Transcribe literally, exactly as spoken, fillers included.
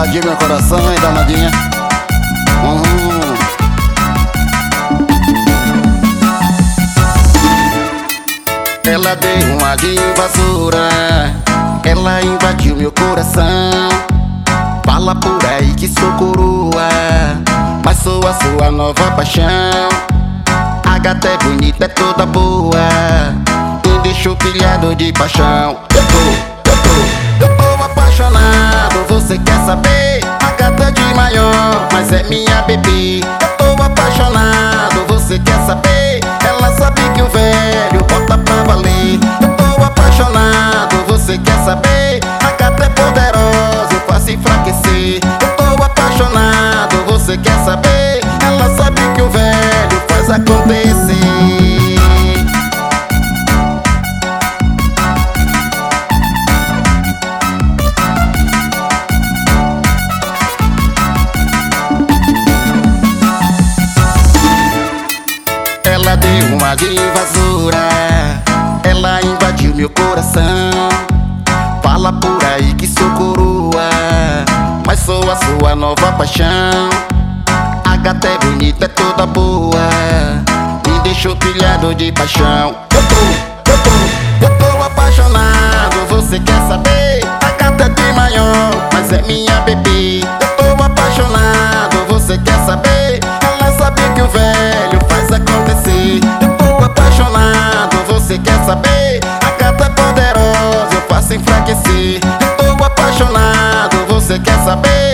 invadiu meu coração, hein, danadinha? Uhum. Ela deu uma de invasora, ela invadiu meu coração. Fala por aí que sou coroa, mas sou a sua nova paixão. A gata é bonita, é toda boa, me deixou pilhado de paixão. Eu tô, eu tô, eu tô apaixonado, você quer saber? A gata é de maior, mas é minha bebê. Eu tô apaixonado, você quer saber? Ela sabe que o velho bota pra valer. Eu tô apaixonado, você quer saber? A gata é poderosa, eu faço enfraquecer. Eu tô apaixonado, você quer saber? Ela sabe que o velho faz acontecer. Ela deu uma de invasora, ela invadiu meu coração. Fala por aí que sou coroa, mas sou a sua nova paixão. A gata é bonita, é toda boa, me deixou pilhado de paixão. Eu tô, eu tô, eu tô apaixonado, você quer saber? A gata é de maior, mas é minha bebê. Eu tô apaixonado, você quer saber? Ela sabe que o velho faz acontecer. Eu tô apaixonado, você quer saber? A gata é poderosa, eu faço enfraquecer. Eu tô apaixonado, você quer saber?